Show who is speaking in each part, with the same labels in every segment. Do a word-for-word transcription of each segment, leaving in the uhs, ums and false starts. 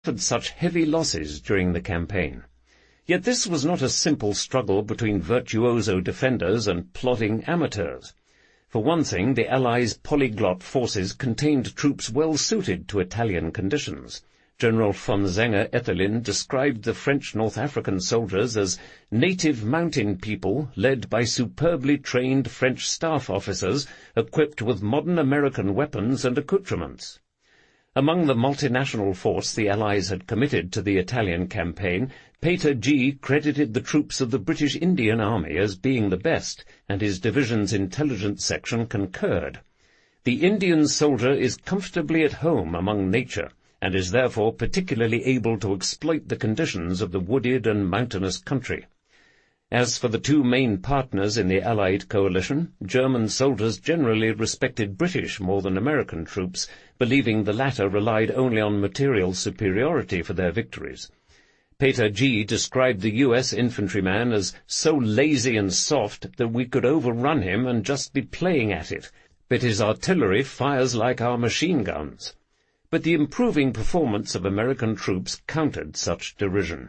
Speaker 1: suffered such heavy losses during the campaign. Yet this was not a simple struggle between virtuoso defenders and plodding amateurs. For one thing, the Allies' polyglot forces contained troops well suited to Italian conditions. General von Zenger-Ethelin described the French North African soldiers as native mountain people led by superbly trained French staff officers equipped with modern American weapons and accoutrements. Among the multinational force the Allies had committed to the Italian campaign, Peter G. credited the troops of the British Indian Army as being the best, and his division's intelligence section concurred. The Indian soldier is comfortably at home among nature, and is therefore particularly able to exploit the conditions of the wooded and mountainous country. As for the two main partners in the Allied coalition, German soldiers generally respected British more than American troops, believing the latter relied only on material superiority for their victories. Peter G. described the U S infantryman as so lazy and soft that we could overrun him and just be playing at it, but his artillery fires like our machine guns. But the improving performance of American troops countered such derision.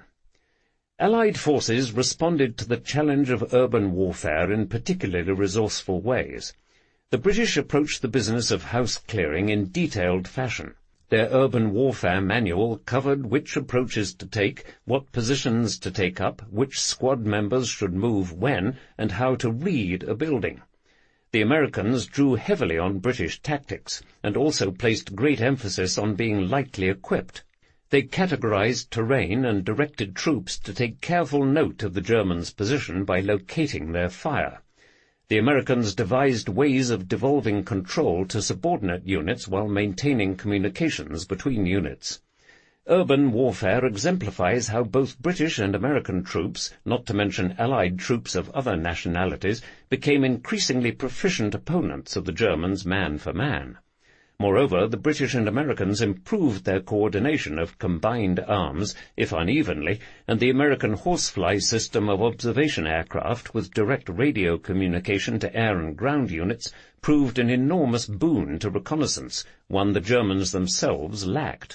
Speaker 1: Allied forces responded to the challenge of urban warfare in particularly resourceful ways. The British approached the business of house-clearing in detailed fashion. Their urban warfare manual covered which approaches to take, what positions to take up, which squad members should move when, and how to read a building. The Americans drew heavily on British tactics, and also placed great emphasis on being lightly equipped. They categorized terrain and directed troops to take careful note of the Germans' position by locating their fire. The Americans devised ways of devolving control to subordinate units while maintaining communications between units. Urban warfare exemplifies how both British and American troops, not to mention Allied troops of other nationalities, became increasingly proficient opponents of the Germans man for man. Moreover, the British and Americans improved their coordination of combined arms, if unevenly, and the American horsefly system of observation aircraft with direct radio communication to air and ground units proved an enormous boon to reconnaissance, one the Germans themselves lacked.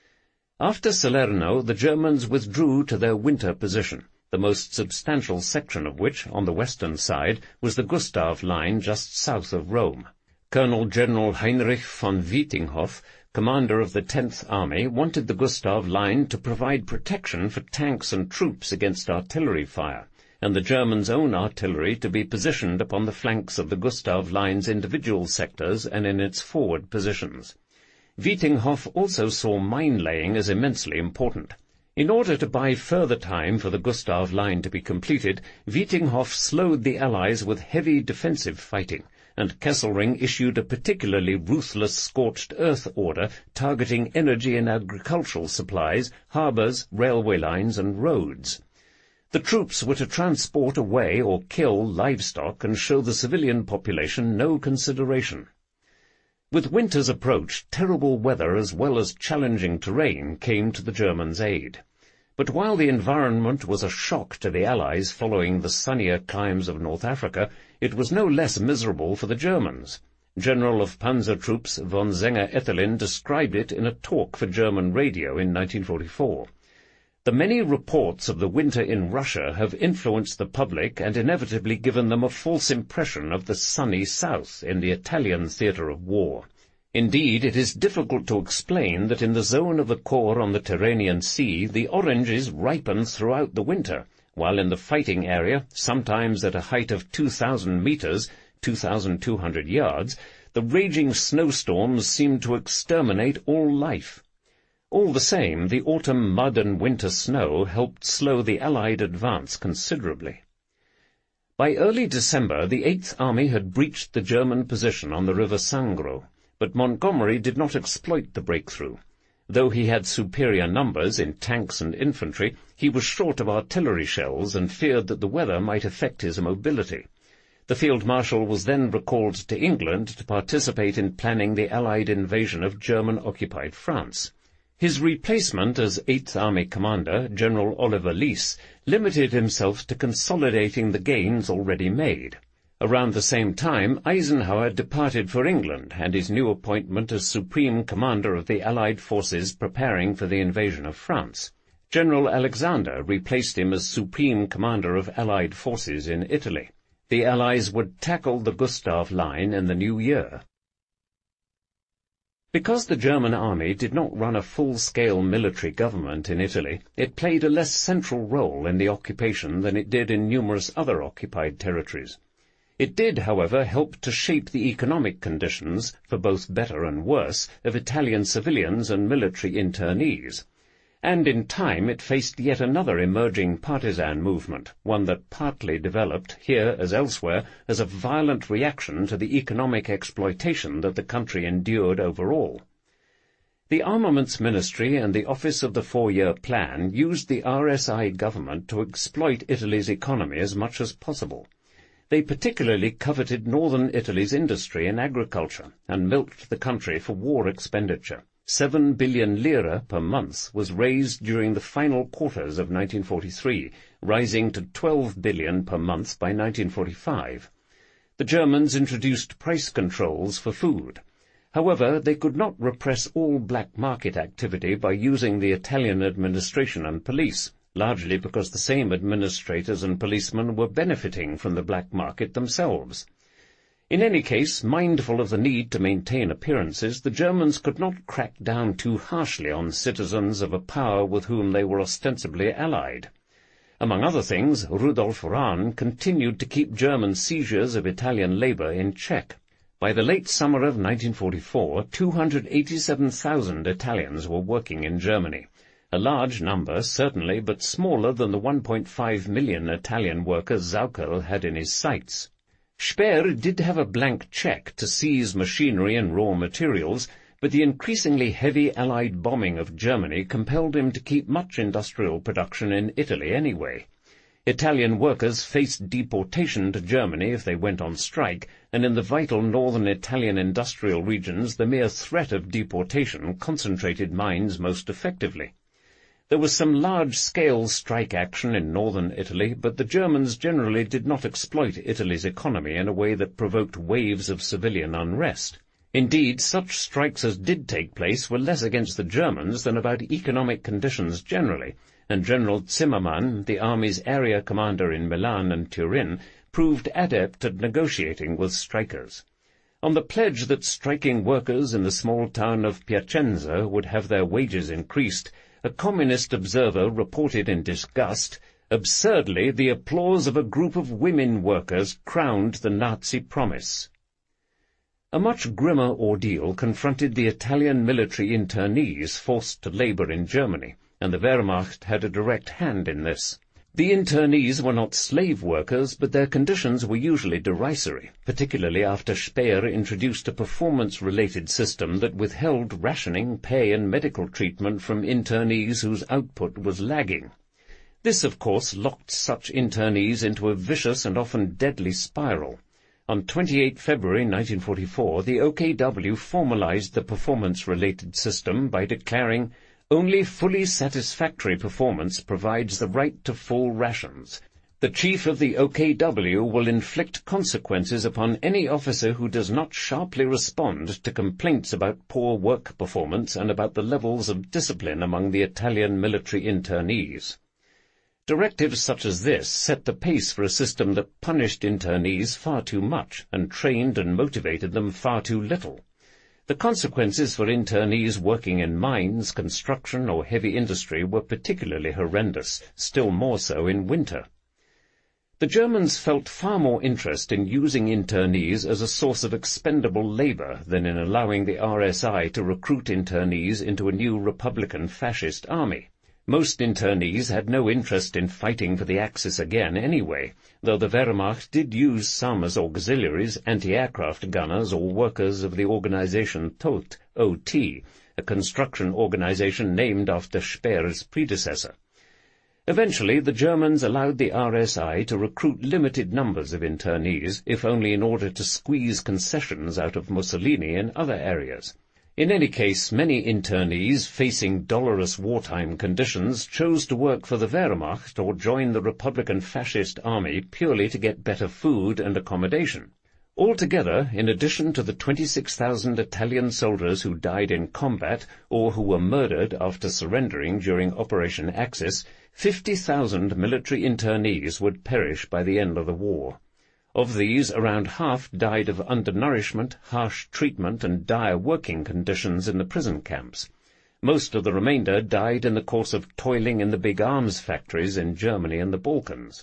Speaker 1: After Salerno, the Germans withdrew to their winter position, the most substantial section of which, on the western side, was the Gustav Line just south of Rome. Colonel General Heinrich von Wietinghoff, commander of the tenth Army, wanted the Gustav Line to provide protection for tanks and troops against artillery fire, and the Germans' own artillery to be positioned upon the flanks of the Gustav Line's individual sectors and in its forward positions. Wietinghoff also saw mine-laying as immensely important. In order to buy further time for the Gustav Line to be completed, Wietinghoff slowed the Allies with heavy defensive fighting, and Kesselring issued a particularly ruthless scorched earth order targeting energy and agricultural supplies, harbours, railway lines, and roads. The troops were to transport away or kill livestock and show the civilian population no consideration. With winter's approach, terrible weather as well as challenging terrain came to the Germans' aid. But while the environment was a shock to the Allies following the sunnier climes of North Africa, it was no less miserable for the Germans. General of Panzer Troops von Zenger-Ethelin described it in a talk for German radio in nineteen forty-four. The many reports of the winter in Russia have influenced the public and inevitably given them a false impression of the sunny south in the Italian theatre of war. Indeed, it is difficult to explain that in the zone of the Corps on the Tyrrhenian Sea the oranges ripen throughout the winter, while in the fighting area, sometimes at a height of two thousand meters, two thousand two hundred yards, the raging snowstorms seem to exterminate all life. All the same, the autumn mud and winter snow helped slow the Allied advance considerably. By early December, the Eighth Army had breached the German position on the river Sangro, but Montgomery did not exploit the breakthrough. Though he had superior numbers in tanks and infantry, he was short of artillery shells and feared that the weather might affect his mobility. The Field Marshal was then recalled to England to participate in planning the Allied invasion of German-occupied France. His replacement as Eighth Army commander, General Oliver Leese, limited himself to consolidating the gains already made. Around the same time, Eisenhower departed for England, and his new appointment as Supreme Commander of the Allied forces preparing for the invasion of France. General Alexander replaced him as Supreme Commander of Allied forces in Italy. The Allies would tackle the Gustav Line in the new year. Because the German army did not run a full-scale military government in Italy, it played a less central role in the occupation than it did in numerous other occupied territories. It did, however, help to shape the economic conditions, for both better and worse, of Italian civilians and military internees. And in time it faced yet another emerging partisan movement, one that partly developed, here as elsewhere, as a violent reaction to the economic exploitation that the country endured overall. The Armaments Ministry and the Office of the Four-Year Plan used the R S I government to exploit Italy's economy as much as possible. They particularly coveted northern Italy's industry and agriculture, and milked the country for war expenditure. Seven billion lire per month was raised during the final quarters of nineteen forty-three, rising to twelve billion per month by nineteen forty-five. The Germans introduced price controls for food. However, they could not repress all black market activity by using the Italian administration and police, largely because the same administrators and policemen were benefiting from the black market themselves. In any case, mindful of the need to maintain appearances, the Germans could not crack down too harshly on citizens of a power with whom they were ostensibly allied. Among other things, Rudolf Rahn continued to keep German seizures of Italian labour in check. By the late summer of nineteen forty-four, two hundred eighty-seven thousand Italians were working in Germany. A large number, certainly, but smaller than the one point five million Italian workers Sauckel had in his sights. Speer did have a blank cheque to seize machinery and raw materials, but the increasingly heavy Allied bombing of Germany compelled him to keep much industrial production in Italy anyway. Italian workers faced deportation to Germany if they went on strike, and in the vital northern Italian industrial regions the mere threat of deportation concentrated minds most effectively. There was some large-scale strike action in northern Italy, but the Germans generally did not exploit Italy's economy in a way that provoked waves of civilian unrest. Indeed, such strikes as did take place were less against the Germans than about economic conditions generally, and General Zimmermann, the army's area commander in Milan and Turin, proved adept at negotiating with strikers. On the pledge that striking workers in the small town of Piacenza would have their wages increased, a communist observer reported in disgust, absurdly, the applause of a group of women workers crowned the Nazi promise. A much grimmer ordeal confronted the Italian military internees forced to labour in Germany, and the Wehrmacht had a direct hand in this. The internees were not slave workers, but their conditions were usually derisory, particularly after Speer introduced a performance-related system that withheld rationing, pay and medical treatment from internees whose output was lagging. This, of course, locked such internees into a vicious and often deadly spiral. On the twenty-eighth of February nineteen forty-four, the O K W formalized the performance-related system by declaring, "Only fully satisfactory performance provides the right to full rations. The chief of the O K W will inflict consequences upon any officer who does not sharply respond to complaints about poor work performance and about the levels of discipline among the Italian military internees." Directives such as this set the pace for a system that punished internees far too much and trained and motivated them far too little. The consequences for internees working in mines, construction, or heavy industry were particularly horrendous, still more so in winter. The Germans felt far more interest in using internees as a source of expendable labour than in allowing the R S I to recruit internees into a new Republican fascist army. Most internees had no interest in fighting for the Axis again anyway, though the Wehrmacht did use some as auxiliaries, anti-aircraft gunners, or workers of the organization Todt, O T, a construction organization named after Speer's predecessor. Eventually, the Germans allowed the R S I to recruit limited numbers of internees, if only in order to squeeze concessions out of Mussolini in other areas. In any case, many internees facing dolorous wartime conditions chose to work for the Wehrmacht or join the Republican Fascist Army purely to get better food and accommodation. Altogether, in addition to the twenty-six thousand Italian soldiers who died in combat or who were murdered after surrendering during Operation Axis, fifty thousand military internees would perish by the end of the war. Of these, around half died of undernourishment, harsh treatment, and dire working conditions in the prison camps. Most of the remainder died in the course of toiling in the big arms factories in Germany and the Balkans.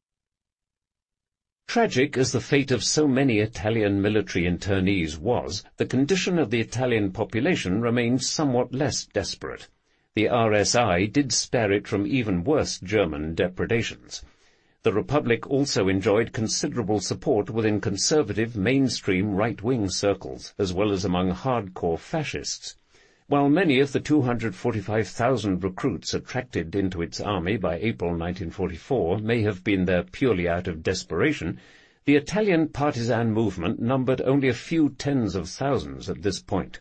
Speaker 1: Tragic as the fate of so many Italian military internees was, the condition of the Italian population remained somewhat less desperate. The R S I did spare it from even worse German depredations. The Republic also enjoyed considerable support within conservative, mainstream right-wing circles, as well as among hardcore fascists. While many of the two hundred forty-five thousand recruits attracted into its army by April nineteen forty-four may have been there purely out of desperation, the Italian partisan movement numbered only a few tens of thousands at this point.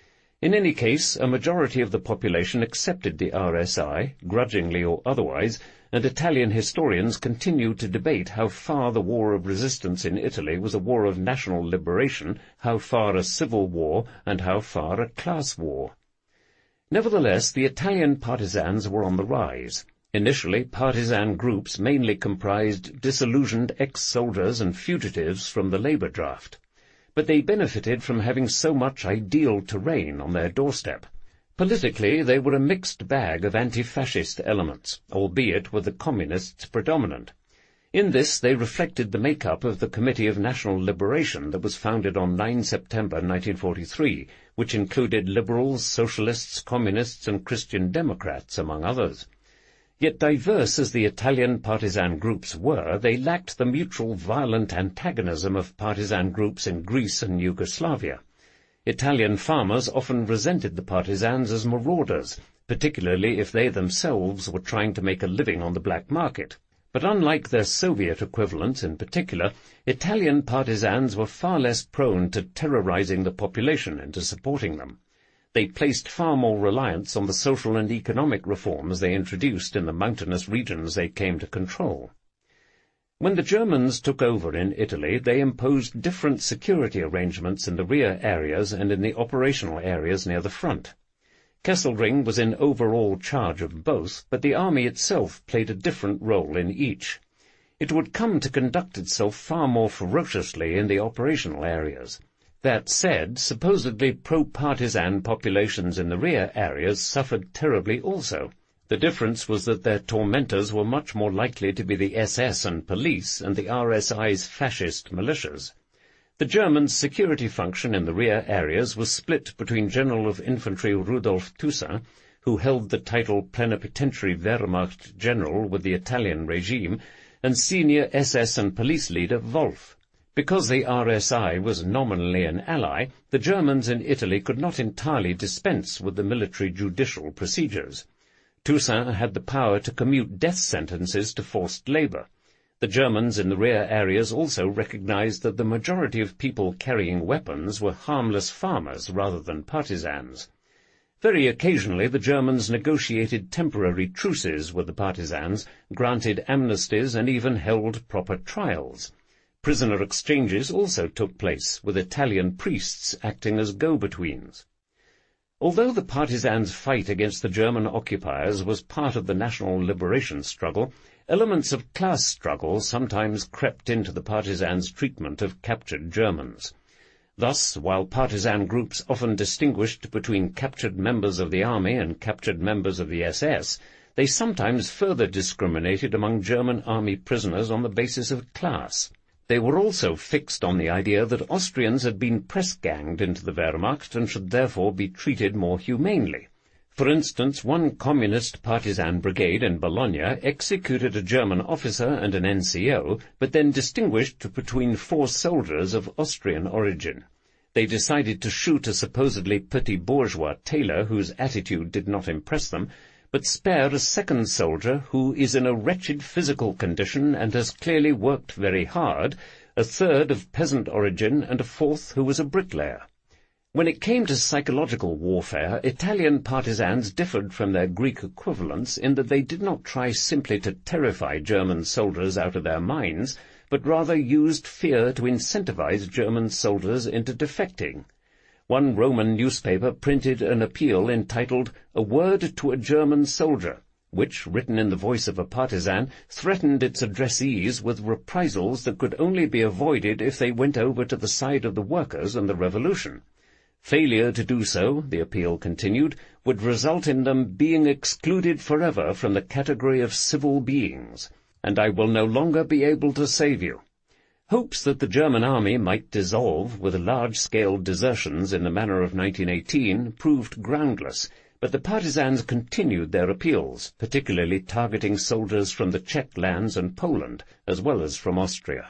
Speaker 1: In any case, a majority of the population accepted the R S I, grudgingly or otherwise, and Italian historians continue to debate how far the war of resistance in Italy was a war of national liberation, how far a civil war, and how far a class war. Nevertheless, the Italian partisans were on the rise. Initially, partisan groups mainly comprised disillusioned ex-soldiers and fugitives from the labor draft. But they benefited from having so much ideal terrain on their doorstep. Politically, they were a mixed bag of anti-fascist elements, albeit with the communists predominant. In this, they reflected the makeup of the Committee of National Liberation that was founded on the ninth of September nineteen forty-three, which included liberals, socialists, communists, and Christian Democrats, among others. Yet diverse as the Italian partisan groups were, they lacked the mutual violent antagonism of partisan groups in Greece and Yugoslavia. Italian farmers often resented the partisans as marauders, particularly if they themselves were trying to make a living on the black market. But unlike their Soviet equivalents in particular, Italian partisans were far less prone to terrorizing the population into supporting them. They placed far more reliance on the social and economic reforms they introduced in the mountainous regions they came to control. When the Germans took over in Italy, they imposed different security arrangements in the rear areas and in the operational areas near the front. Kesselring was in overall charge of both, but the army itself played a different role in each. It would come to conduct itself far more ferociously in the operational areas. That said, supposedly pro-partisan populations in the rear areas suffered terribly also. The difference was that their tormentors were much more likely to be the S S and police and the R S I's fascist militias. The Germans' security function in the rear areas was split between General of Infantry Rudolf Toussaint, who held the title Plenipotentiary Wehrmacht General with the Italian regime, and senior S S and police leader Wolf. Because the R S I was nominally an ally, the Germans in Italy could not entirely dispense with the military judicial procedures. Toussaint had the power to commute death sentences to forced labor. The Germans in the rear areas also recognized that the majority of people carrying weapons were harmless farmers rather than partisans. Very occasionally the Germans negotiated temporary truces with the partisans, granted amnesties, and even held proper trials. Prisoner exchanges also took place, with Italian priests acting as go-betweens. Although the partisans' fight against the German occupiers was part of the national liberation struggle, elements of class struggle sometimes crept into the partisans' treatment of captured Germans. Thus, while partisan groups often distinguished between captured members of the army and captured members of the S S, they sometimes further discriminated among German army prisoners on the basis of class. They were also fixed on the idea that Austrians had been press-ganged into the Wehrmacht and should therefore be treated more humanely. For instance, one communist partisan brigade in Bologna executed a German officer and an N C O, but then distinguished between four soldiers of Austrian origin. They decided to shoot a supposedly petit bourgeois tailor whose attitude did not impress them, but spare a second soldier who is in a wretched physical condition and has clearly worked very hard, a third of peasant origin, and a fourth who was a bricklayer. When it came to psychological warfare, Italian partisans differed from their Greek equivalents in that they did not try simply to terrify German soldiers out of their minds, but rather used fear to incentivize German soldiers into defecting. One Roman newspaper printed an appeal entitled "A Word to a German Soldier," which, written in the voice of a partisan, threatened its addressees with reprisals that could only be avoided if they went over to the side of the workers and the revolution. Failure to do so, the appeal continued, would result in them being excluded forever from the category of civil beings, and I will no longer be able to save you. Hopes that the German army might dissolve with large-scale desertions in the manner of nineteen eighteen proved groundless, but the partisans continued their appeals, particularly targeting soldiers from the Czech lands and Poland, as well as from Austria.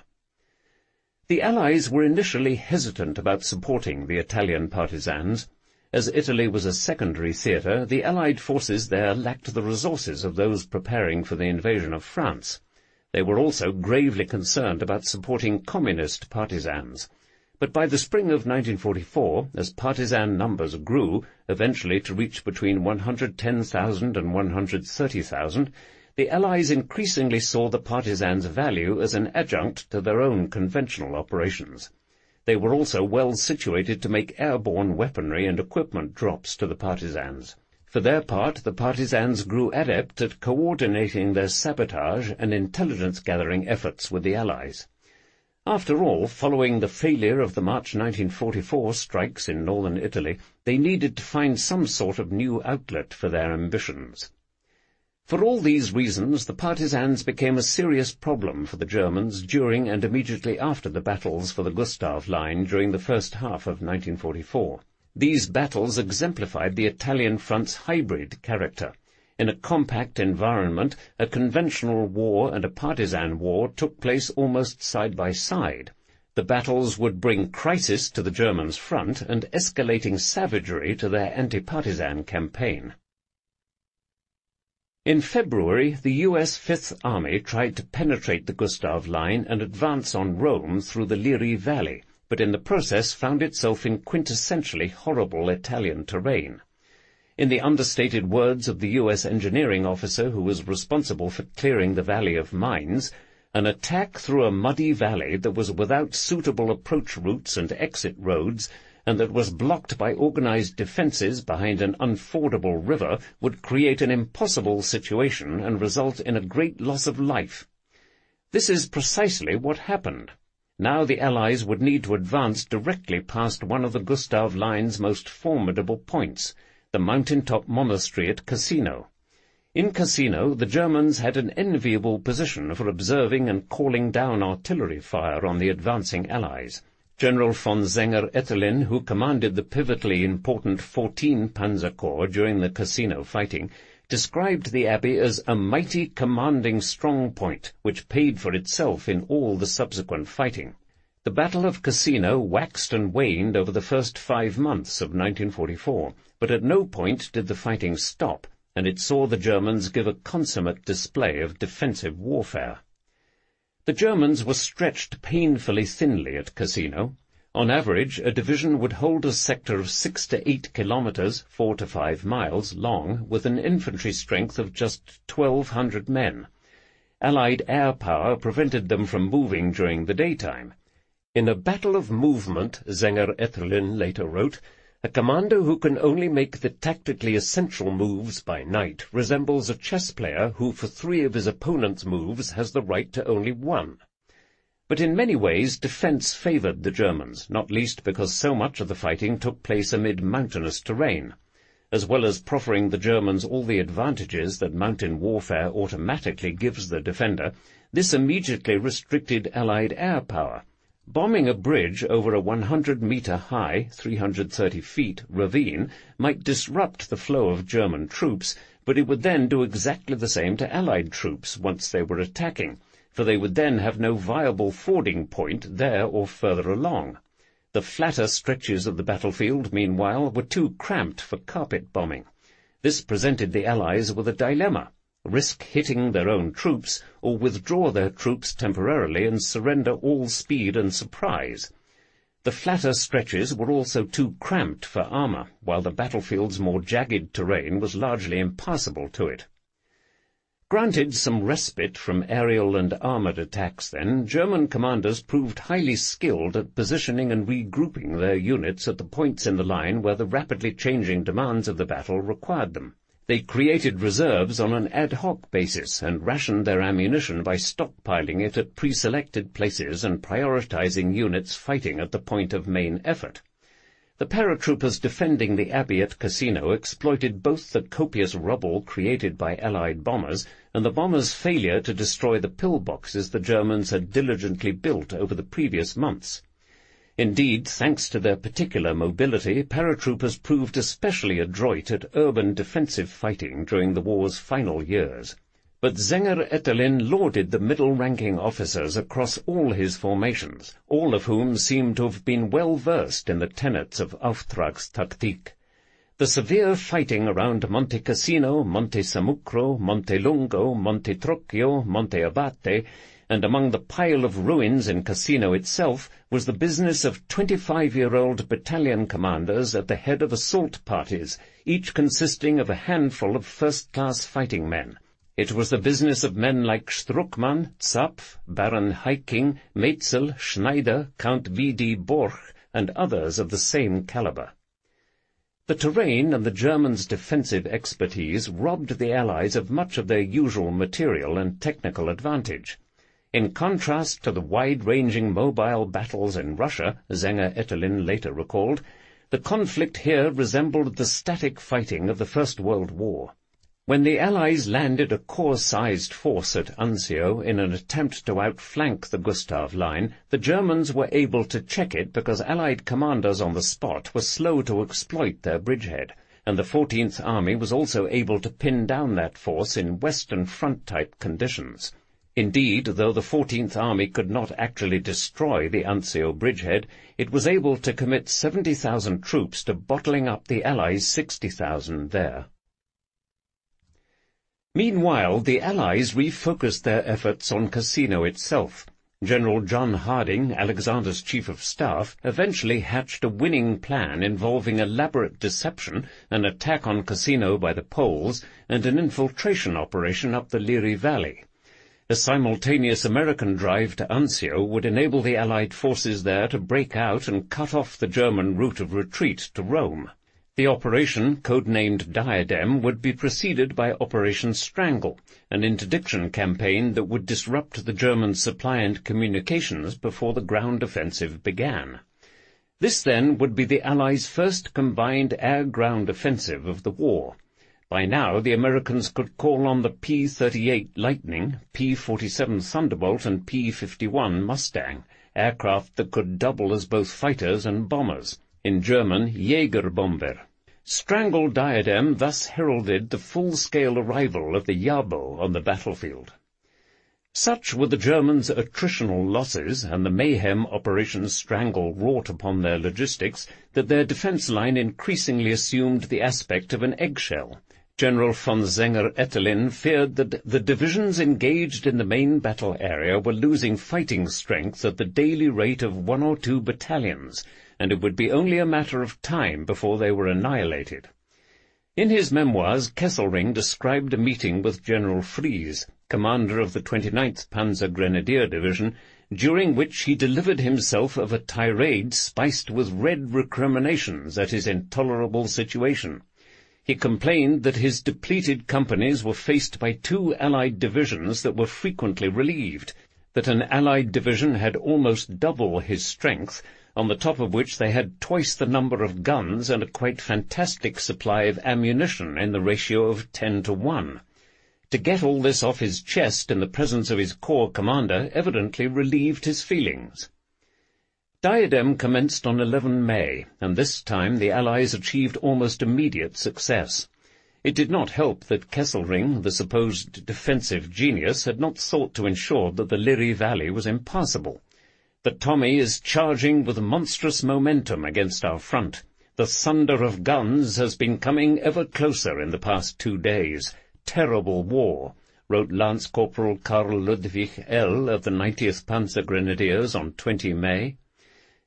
Speaker 1: The Allies were initially hesitant about supporting the Italian partisans. As Italy was a secondary theatre, the Allied forces there lacked the resources of those preparing for the invasion of France. They were also gravely concerned about supporting communist partisans. But by the spring of nineteen forty-four, as partisan numbers grew, eventually to reach between one hundred ten thousand and one hundred thirty thousand, the Allies increasingly saw the partisans' value as an adjunct to their own conventional operations. They were also well situated to make airborne weaponry and equipment drops to the partisans. For their part, the partisans grew adept at coordinating their sabotage and intelligence-gathering efforts with the Allies. After all, following the failure of the March nineteen forty-four strikes in northern Italy, they needed to find some sort of new outlet for their ambitions. For all these reasons, the partisans became a serious problem for the Germans during and immediately after the battles for the Gustav Line during the first half of nineteen forty-four. These battles exemplified the Italian front's hybrid character. In a compact environment, a conventional war and a partisan war took place almost side by side. The battles would bring crisis to the Germans' front and escalating savagery to their anti-partisan campaign. In February, the U S Fifth Army tried to penetrate the Gustav Line and advance on Rome through the Liri Valley, but in the process found itself in quintessentially horrible Italian terrain. In the understated words of the U S engineering officer who was responsible for clearing the valley of mines, an attack through a muddy valley that was without suitable approach routes and exit roads, and that was blocked by organized defenses behind an unfordable river, would create an impossible situation and result in a great loss of life. This is precisely what happened. Now the Allies would need to advance directly past one of the Gustav Line's most formidable points, the mountaintop monastery at Cassino. In Cassino, the Germans had an enviable position for observing and calling down artillery fire on the advancing Allies. General von Zenger-Ettelin, who commanded the pivotally important fourteenth Panzer Corps during the Cassino fighting, described the abbey as a mighty commanding strong point, which paid for itself in all the subsequent fighting. The Battle of Cassino waxed and waned over the first five months of nineteen forty-four, but at no point did the fighting stop, and it saw the Germans give a consummate display of defensive warfare. The Germans were stretched painfully thinly at Cassino. On average, a division would hold a sector of six to eight kilometers, four to five miles, long, with an infantry strength of just twelve hundred men. Allied air power prevented them from moving during the daytime. In a battle of movement, Zenger-Ettelin later wrote, a commander who can only make the tactically essential moves by night resembles a chess player who for three of his opponent's moves has the right to only one. But in many ways defense favored the Germans, not least because so much of the fighting took place amid mountainous terrain. As well as proffering the Germans all the advantages that mountain warfare automatically gives the defender, this immediately restricted Allied air power. Bombing a bridge over a one hundred meter high, three hundred thirty feet, ravine might disrupt the flow of German troops, but it would then do exactly the same to Allied troops once they were attacking, for they would then have no viable fording point there or further along. The flatter stretches of the battlefield, meanwhile, were too cramped for carpet bombing. This presented the Allies with a dilemma: risk hitting their own troops, or withdraw their troops temporarily and surrender all speed and surprise. The flatter stretches were also too cramped for armour, while the battlefield's more jagged terrain was largely impassable to it. Granted some respite from aerial and armoured attacks then, German commanders proved highly skilled at positioning and regrouping their units at the points in the line where the rapidly changing demands of the battle required them. They created reserves on an ad hoc basis and rationed their ammunition by stockpiling it at pre-selected places and prioritizing units fighting at the point of main effort. The paratroopers defending the abbey at Cassino exploited both the copious rubble created by Allied bombers and the bombers' failure to destroy the pillboxes the Germans had diligently built over the previous months. Indeed, thanks to their particular mobility, paratroopers proved especially adroit at urban defensive fighting during the war's final years. But Zenger-Ettelin lauded the middle-ranking officers across all his formations, all of whom seemed to have been well versed in the tenets of Auftragstaktik. The severe fighting around Monte Cassino, Monte Sammucro, Monte Lungo, Monte Trocchio, Monte Abate, and among the pile of ruins in Cassino itself was the business of twenty-five-year-old battalion commanders at the head of assault parties, each consisting of a handful of first-class fighting men. It was the business of men like Struckmann, Zapf, Baron Heiking, Metzel, Schneider, Count V D Borch, and others of the same calibre. The terrain and the Germans' defensive expertise robbed the Allies of much of their usual material and technical advantage. In contrast to the wide-ranging mobile battles in Russia, Zenger-Ettelin later recalled, the conflict here resembled the static fighting of the First World War. When the Allies landed a corps-sized force at Anzio in an attempt to outflank the Gustav Line, the Germans were able to check it because Allied commanders on the spot were slow to exploit their bridgehead, and the fourteenth Army was also able to pin down that force in Western Front-type conditions. Indeed, though the fourteenth Army could not actually destroy the Anzio bridgehead, it was able to commit seventy thousand troops to bottling up the Allies' sixty thousand there. Meanwhile, the Allies refocused their efforts on Cassino itself. General John Harding, Alexander's chief of staff, eventually hatched a winning plan involving elaborate deception, an attack on Cassino by the Poles, and an infiltration operation up the Liri Valley. A simultaneous American drive to Anzio would enable the Allied forces there to break out and cut off the German route of retreat to Rome. The operation, codenamed Diadem, would be preceded by Operation Strangle, an interdiction campaign that would disrupt the German supply and communications before the ground offensive began. This, then, would be the Allies' first combined air-ground offensive of the war. By now, the Americans could call on the P thirty-eight Lightning, P forty-seven Thunderbolt, and P fifty-one Mustang, aircraft that could double as both fighters and bombers. In German, Jägerbomber. Strangle Diadem thus heralded the full-scale arrival of the Jabo on the battlefield. Such were the Germans' attritional losses and the mayhem Operation Strangle wrought upon their logistics that their defense line increasingly assumed the aspect of an eggshell. General von Zenger-Ettelin feared that the divisions engaged in the main battle area were losing fighting strength at the daily rate of one or two battalions, and it would be only a matter of time before they were annihilated. In his memoirs, Kesselring described a meeting with General Fries, commander of the twenty-ninth Panzer Grenadier Division, during which he delivered himself of a tirade spiced with red recriminations at his intolerable situation. He complained that his depleted companies were faced by two Allied divisions that were frequently relieved, that an Allied division had almost double his strength, on the top of which they had twice the number of guns and a quite fantastic supply of ammunition in the ratio of ten to one. To get all this off his chest in the presence of his corps commander evidently relieved his feelings. Diadem commenced on the eleventh of May, and this time the Allies achieved almost immediate success. It did not help that Kesselring, the supposed defensive genius, had not thought to ensure that the Liri Valley was impassable. The Tommy is charging with monstrous momentum against our front. The thunder of guns has been coming ever closer in the past two days. Terrible war, wrote Lance Corporal Karl Ludwig L. of the ninetieth Panzer Grenadiers on the twentieth of May.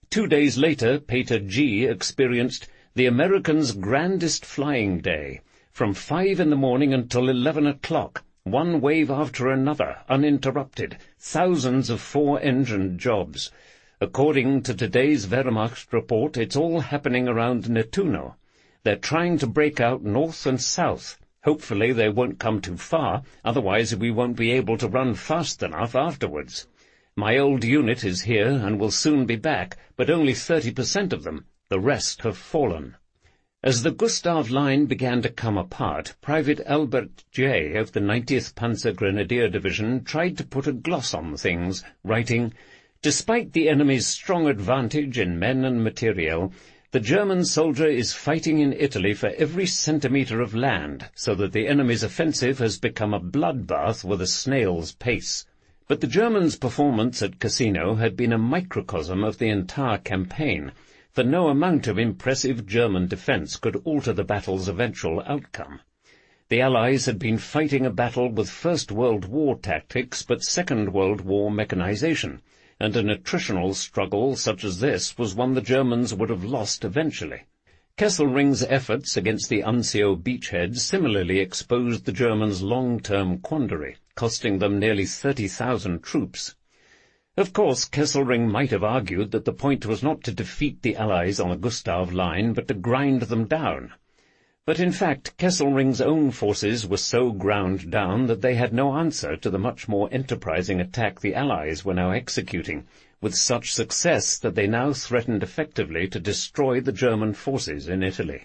Speaker 1: two days later, Peter G. experienced the Americans' grandest flying day. From five in the morning until eleven o'clock, one wave after another, uninterrupted, thousands of four-engined jobs. According to today's Wehrmacht report, it's all happening around Nettuno. They're trying to break out north and south. Hopefully they won't come too far, otherwise we won't be able to run fast enough afterwards. My old unit is here and will soon be back, but only thirty percent of them. The rest have fallen. As the Gustav Line began to come apart, Private Albert J. of the ninetieth Panzer Grenadier Division tried to put a gloss on things, writing, "Despite the enemy's strong advantage in men and materiel, the German soldier is fighting in Italy for every centimetre of land, so that the enemy's offensive has become a bloodbath with a snail's pace." But the Germans' performance at Cassino had been a microcosm of the entire campaign, for no amount of impressive German defence could alter the battle's eventual outcome. The Allies had been fighting a battle with First World War tactics but Second World War mechanization, and an attritional struggle such as this was one the Germans would have lost eventually. Kesselring's efforts against the Anzio beachhead similarly exposed the Germans' long-term quandary, costing them nearly thirty thousand troops. Of course, Kesselring might have argued that the point was not to defeat the Allies on the Gustav Line, but to grind them down. But in fact, Kesselring's own forces were so ground down that they had no answer to the much more enterprising attack the Allies were now executing, with such success that they now threatened effectively to destroy the German forces in Italy.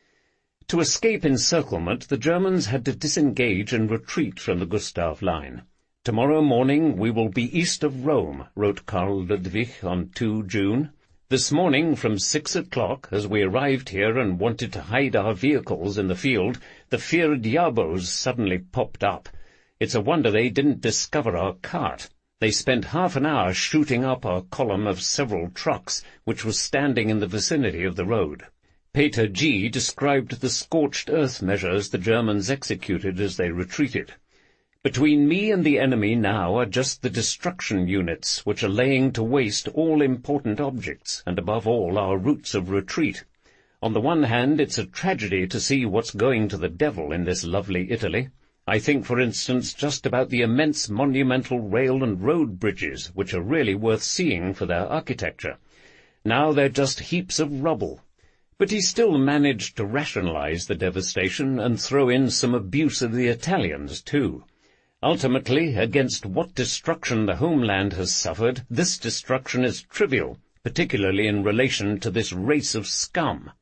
Speaker 1: To escape encirclement, the Germans had to disengage and retreat from the Gustav Line. "Tomorrow morning we will be east of Rome," wrote Karl Ludwig on the second of June. "This morning from six o'clock, as we arrived here and wanted to hide our vehicles in the field, the Vier Diabos suddenly popped up. It's a wonder they didn't discover our cart. They spent half an hour shooting up our column of several trucks, which was standing in the vicinity of the road." Peter G. described the scorched earth measures the Germans executed as they retreated. "Between me and the enemy now are just the destruction units, which are laying to waste all important objects, and above all our routes of retreat. On the one hand, it's a tragedy to see what's going to the devil in this lovely Italy. I think, for instance, just about the immense monumental rail and road bridges, which are really worth seeing for their architecture. Now they're just heaps of rubble." But he still managed to rationalize the devastation and throw in some abuse of the Italians, too. Ultimately, against what destruction the homeland has suffered, this destruction is trivial, particularly in relation to this race of scum.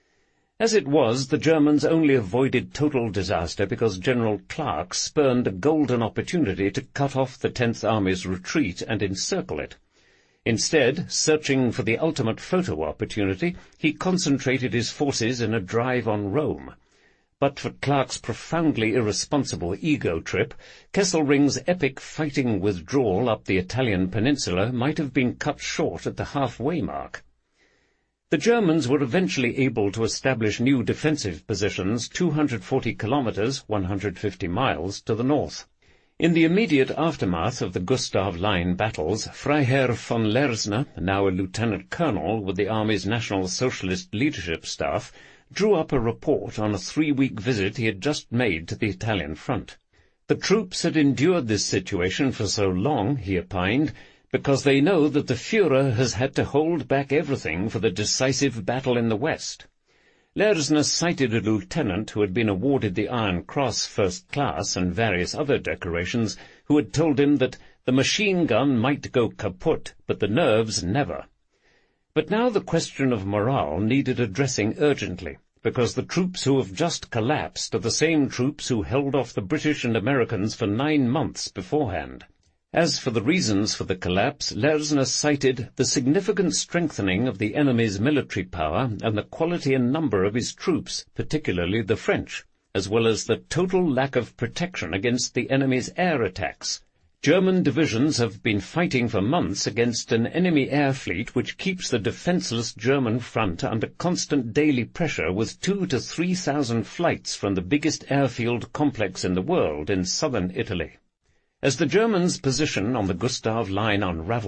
Speaker 1: As it was, the Germans only avoided total disaster because General Clark spurned a golden opportunity to cut off the tenth Army's retreat and encircle it. Instead, searching for the ultimate photo opportunity, he concentrated his forces in a drive on Rome. But for Clark's profoundly irresponsible ego trip, Kesselring's epic fighting withdrawal up the Italian peninsula might have been cut short at the halfway mark. The Germans were eventually able to establish new defensive positions two hundred forty kilometers, one hundred fifty miles, to the north. In the immediate aftermath of the Gustav Line battles, Freiherr von Lersner, now a lieutenant colonel with the Army's National Socialist Leadership Staff, drew up a report on a three-week visit he had just made to the Italian front. The troops had endured this situation for so long, he opined, because they know that the Führer has had to hold back everything for the decisive battle in the West. Lersner cited a lieutenant who had been awarded the Iron Cross First Class and various other decorations, who had told him that the machine gun might go kaput, but the nerves never. But now the question of morale needed addressing urgently, because the troops who have just collapsed are the same troops who held off the British and Americans for nine months beforehand. As for the reasons for the collapse, Lersner cited the significant strengthening of the enemy's military power and the quality and number of his troops, particularly the French, as well as the total lack of protection against the enemy's air attacks. German divisions have been fighting for months against an enemy air fleet which keeps the defenseless German front under constant daily pressure with two to three thousand flights from the biggest airfield complex in the world in southern Italy. As the Germans' position on the Gustav Line unravelled,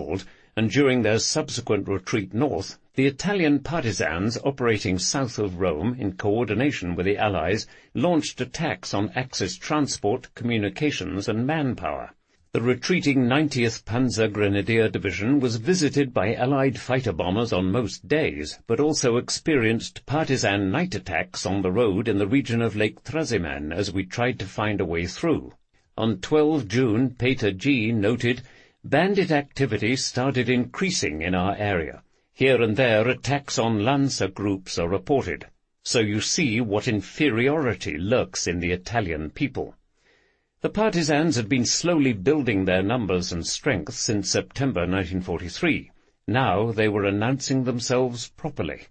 Speaker 1: and during their subsequent retreat north, the Italian partisans operating south of Rome in coordination with the Allies launched attacks on Axis transport, communications and manpower. The retreating ninetieth Panzer Grenadier Division was visited by Allied fighter bombers on most days, but also experienced partisan night attacks on the road in the region of Lake Trasimen as we tried to find a way through. On the twelfth of June, Peter G. noted, "Bandit activity started increasing in our area. Here and there attacks on Lancer groups are reported. So you see what inferiority lurks in the Italian people." The partisans had been slowly building their numbers and strength since September nineteen forty-three. Now they were announcing themselves properly.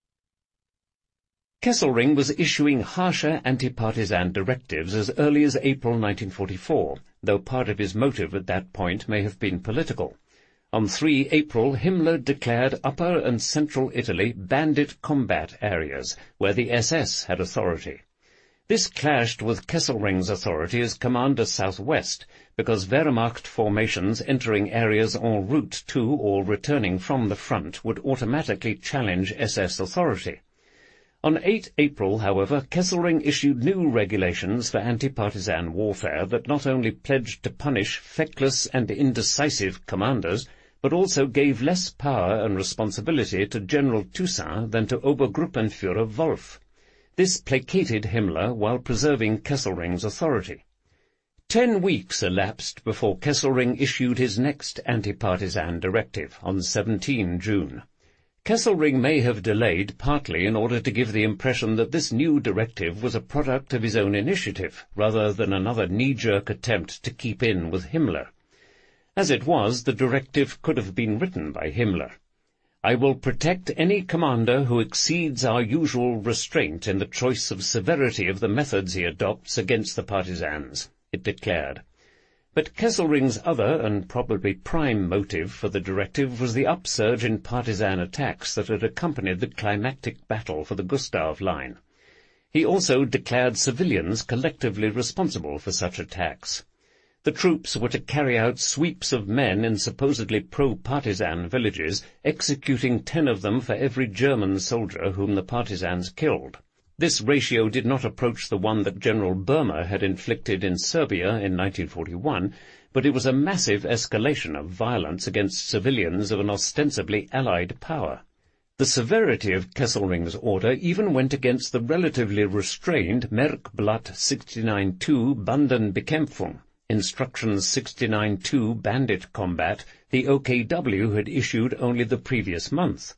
Speaker 1: Kesselring was issuing harsher anti-partisan directives as early as April nineteen forty-four, though part of his motive at that point may have been political. On the third of April, Himmler declared Upper and Central Italy bandit combat areas, where the S S had authority. This clashed with Kesselring's authority as Commander Southwest, because Wehrmacht formations entering areas en route to or returning from the front would automatically challenge S S authority. On the eighth of April, however, Kesselring issued new regulations for anti-partisan warfare that not only pledged to punish feckless and indecisive commanders, but also gave less power and responsibility to General Toussaint than to Obergruppenführer Wolf. This placated Himmler while preserving Kesselring's authority. Ten weeks elapsed before Kesselring issued his next anti-partisan directive on the seventeenth of June. Kesselring may have delayed partly in order to give the impression that this new directive was a product of his own initiative, rather than another knee-jerk attempt to keep in with Himmler. As it was, the directive could have been written by Himmler. "I will protect any commander who exceeds our usual restraint in the choice of severity of the methods he adopts against the partisans," it declared. But Kesselring's other and probably prime motive for the directive was the upsurge in partisan attacks that had accompanied the climactic battle for the Gustav Line. He also declared civilians collectively responsible for such attacks. The troops were to carry out sweeps of men in supposedly pro-partisan villages, executing ten of them for every German soldier whom the partisans killed. This ratio did not approach the one that General Böhmer had inflicted in Serbia in nineteen forty-one, but it was a massive escalation of violence against civilians of an ostensibly Allied power. The severity of Kesselring's order even went against the relatively restrained Merkblatt sixty-nine two Bandenbekämpfung, Instructions sixty-nine two Bandit Combat, the O K W had issued only the previous month.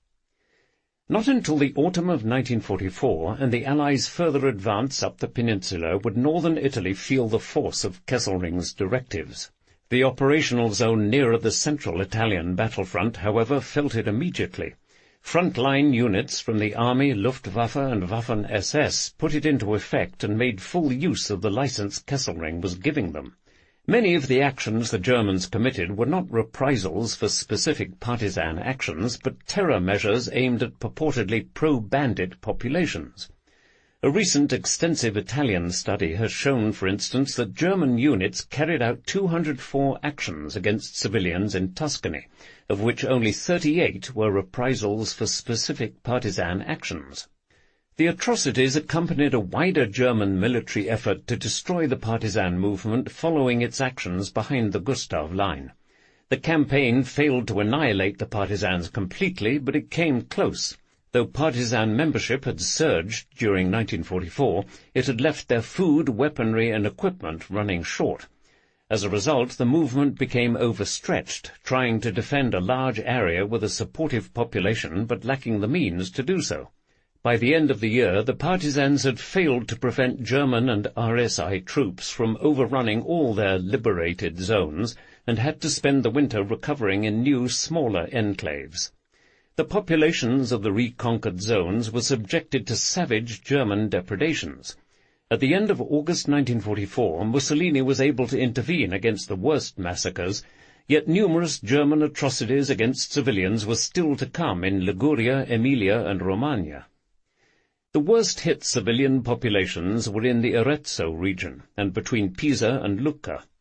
Speaker 1: Not until the autumn of nineteen forty-four and the Allies' further advance up the peninsula would northern Italy feel the force of Kesselring's directives. The operational zone nearer the central Italian battlefront, however, felt it immediately. Front-line units from the Army, Luftwaffe and Waffen-S S put it into effect and made full use of the license Kesselring was giving them. Many of the actions the Germans committed were not reprisals for specific partisan actions, but terror measures aimed at purportedly pro-bandit populations. A recent extensive Italian study has shown, for instance, that German units carried out two hundred four actions against civilians in Tuscany, of which only thirty-eight were reprisals for specific partisan actions. The atrocities accompanied a wider German military effort to destroy the partisan movement following its actions behind the Gustav Line. The campaign failed to annihilate the partisans completely, but it came close. Though partisan membership had surged during nineteen forty-four, it had left their food, weaponry and equipment running short. As a result, the movement became overstretched, trying to defend a large area with a supportive population but lacking the means to do so. By the end of the year, the partisans had failed to prevent German and R S I troops from overrunning all their liberated zones and had to spend the winter recovering in new, smaller enclaves. The populations of the reconquered zones were subjected to savage German depredations. At the end of August nineteen forty-four, Mussolini was able to intervene against the worst massacres, yet numerous German atrocities against civilians were still to come in Liguria, Emilia and Romagna. The worst-hit civilian populations were in the Arezzo region and between Pisa and Lucca.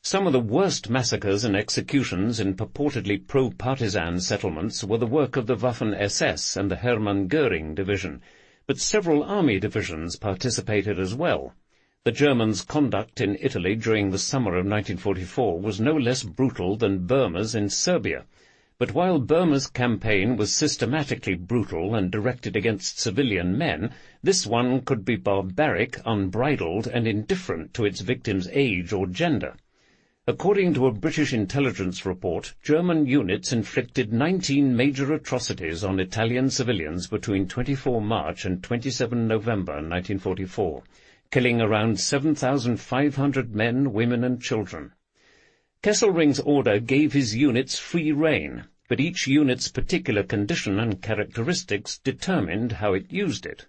Speaker 1: Some of the worst massacres and executions in purportedly pro-partisan settlements were the work of the Waffen-S S and the Hermann Göring division, but several army divisions participated as well. The Germans' conduct in Italy during the summer of nineteen forty-four was no less brutal than Burma's in Serbia. But while Burma's campaign was systematically brutal and directed against civilian men, this one could be barbaric, unbridled, and indifferent to its victims' age or gender. According to a British intelligence report, German units inflicted nineteen major atrocities on Italian civilians between twenty-fourth March and twenty-seventh November nineteen forty-four, killing around seven thousand five hundred men, women and children. Kesselring's order gave his units free rein, but each unit's particular condition and characteristics determined how it used it.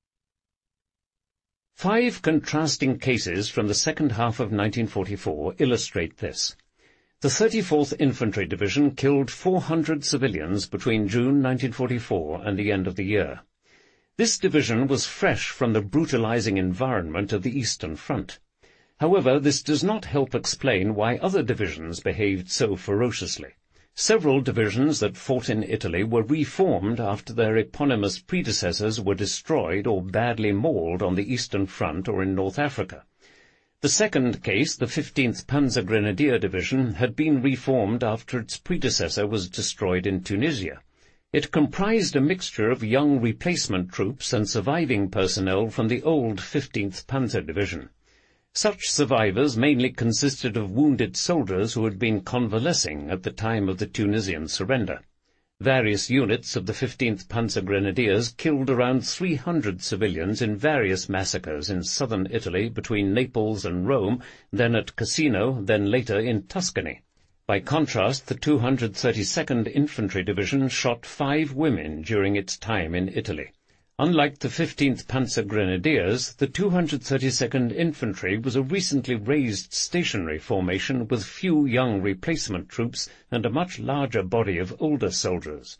Speaker 1: Five contrasting cases from the second half of nineteen forty-four illustrate this. The thirty-fourth Infantry Division killed four hundred civilians between June nineteen forty-four and the end of the year. This division was fresh from the brutalizing environment of the Eastern Front. However, this does not help explain why other divisions behaved so ferociously. Several divisions that fought in Italy were reformed after their eponymous predecessors were destroyed or badly mauled on the Eastern Front or in North Africa. The second case, the fifteenth Panzer Grenadier Division, had been reformed after its predecessor was destroyed in Tunisia. It comprised a mixture of young replacement troops and surviving personnel from the old fifteenth Panzer Division. Such survivors mainly consisted of wounded soldiers who had been convalescing at the time of the Tunisian surrender. Various units of the fifteenth Panzer Grenadiers killed around three hundred civilians in various massacres in southern Italy between Naples and Rome, then at Cassino, then later in Tuscany. By contrast, the two hundred thirty-second Infantry Division shot five women during its time in Italy. Unlike the fifteenth Panzer Grenadiers, the two hundred thirty-second Infantry was a recently raised stationary formation with few young replacement troops and a much larger body of older soldiers.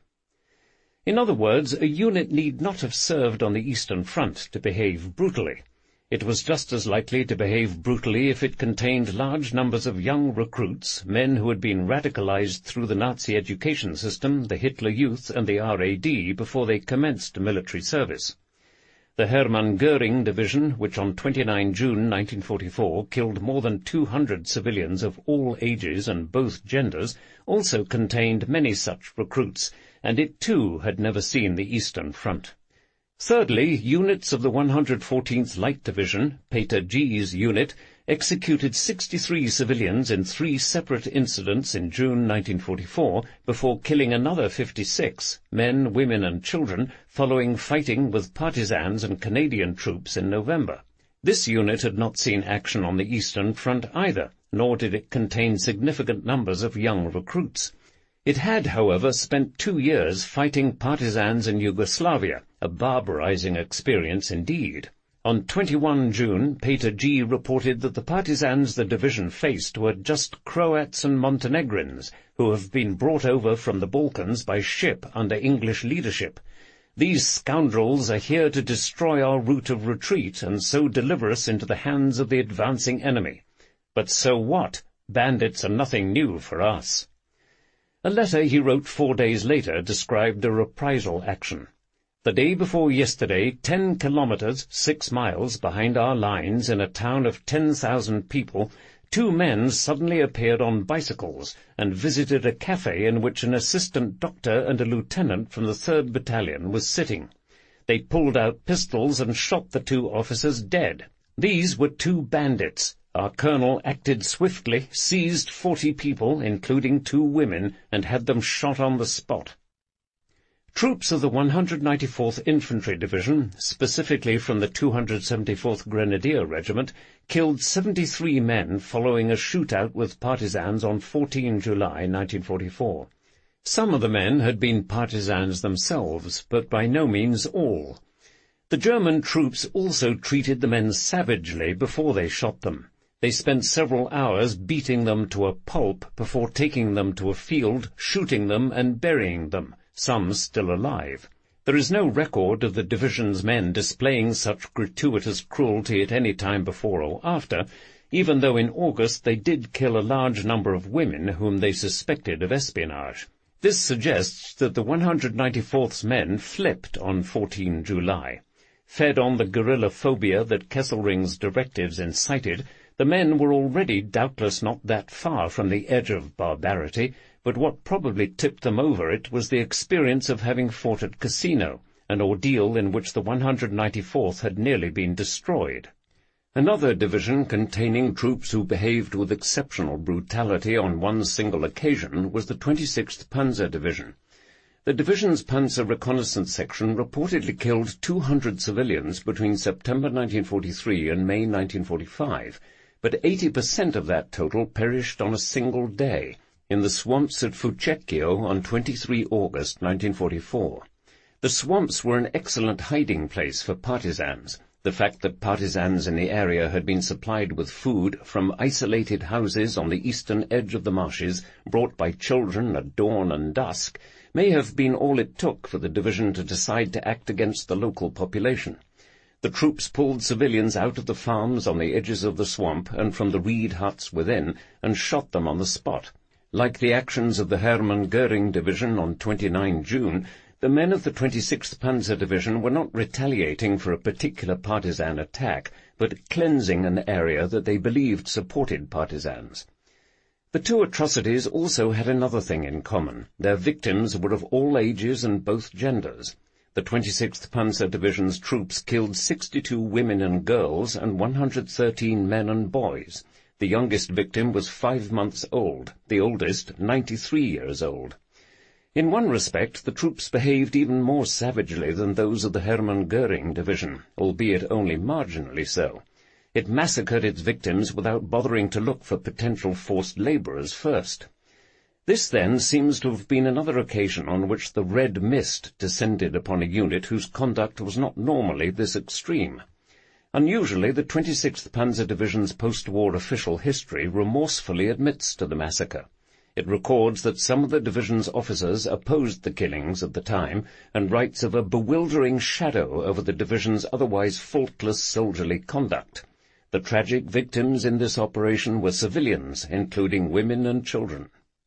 Speaker 1: In other words, a unit need not have served on the Eastern Front to behave brutally. It was just as likely to behave brutally if it contained large numbers of young recruits, men who had been radicalized through the Nazi education system, the Hitler Youth and the R A D before they commenced military service. The Hermann Göring Division, which on the twenty-ninth of June nineteen forty-four killed more than two hundred civilians of all ages and both genders, also contained many such recruits, and it too had never seen the Eastern Front. Thirdly, units of the one hundred fourteenth Light Division, Peter G's unit, executed sixty-three civilians in three separate incidents in June nineteen forty-four before killing another fifty-six, men, women and children, following fighting with partisans and Canadian troops in November. This unit had not seen action on the Eastern Front either, nor did it contain significant numbers of young recruits. It had, however, spent two years fighting partisans in Yugoslavia, a barbarizing experience indeed. On the twenty-first of June, Peter G. reported that the partisans the division faced were just Croats and Montenegrins, who have been brought over from the Balkans by ship under English leadership. These scoundrels are here to destroy our route of retreat and so deliver us into the hands of the advancing enemy. But so what? Bandits are nothing new for us. A letter he wrote four days later described a reprisal action. The day before yesterday, ten kilometers, six miles behind our lines in a town of ten thousand people, two men suddenly appeared on bicycles and visited a cafe in which an assistant doctor and a lieutenant from the third Battalion was sitting. They pulled out pistols and shot the two officers dead. These were two bandits. Our colonel acted swiftly, seized forty people, including two women, and had them shot on the spot. Troops of the one hundred ninety-fourth Infantry Division, specifically from the two hundred seventy-fourth Grenadier Regiment, killed seventy-three men following a shootout with partisans on the fourteenth of July nineteen forty-four. Some of the men had been partisans themselves, but by no means all. The German troops also treated the men savagely before they shot them. They spent several hours beating them to a pulp before taking them to a field, shooting them and burying them, some still alive. There is no record of the division's men displaying such gratuitous cruelty at any time before or after. even though in August they did kill a large number of women whom they suspected of espionage. This suggests that the one hundred ninety-fourth's men flipped on fourteenth July. Fed on the guerrilla phobia that Kesselring's directives incited, the men were already doubtless not that far from the edge of barbarity, but what probably tipped them over it was the experience of having fought at Cassino, an ordeal in which the one hundred ninety-fourth had nearly been destroyed. Another division containing troops who behaved with exceptional brutality on one single occasion was the twenty-sixth Panzer Division. The division's Panzer Reconnaissance Section reportedly killed two hundred civilians between September nineteen forty-three and May nineteen forty-five, but eighty percent of that total perished on a single day, in the swamps at Fucecchio on the twenty-third of August nineteen forty-four. The swamps were an excellent hiding place for partisans. The fact that partisans in the area had been supplied with food from isolated houses on the eastern edge of the marshes, brought by children at dawn and dusk, may have been all it took for the division to decide to act against the local population. The troops pulled civilians out of the farms on the edges of the swamp and from the reed huts within, and shot them on the spot. Like the actions of the Hermann Göring Division on the twenty-ninth of June, the men of the twenty-sixth Panzer Division were not retaliating for a particular partisan attack, but cleansing an area that they believed supported partisans. The two atrocities also had another thing in common. Their victims were of all ages and both genders. The twenty-sixth Panzer Division's troops killed sixty-two women and girls and one hundred thirteen men and boys. The youngest victim was five months old, the oldest ninety-three years old. In one respect, the troops behaved even more savagely than those of the Hermann Göring Division, albeit only marginally so. It massacred its victims without bothering to look for potential forced labourers first. This, then, seems to have been another occasion on which the red mist descended upon a unit whose conduct was not normally this extreme. Unusually, the twenty-sixth Panzer Division's post-war official history remorsefully admits to the massacre. It records that some of the division's officers opposed the killings at the time, and writes of a bewildering shadow over the division's otherwise faultless soldierly conduct. The tragic victims in this operation were civilians, including women and children.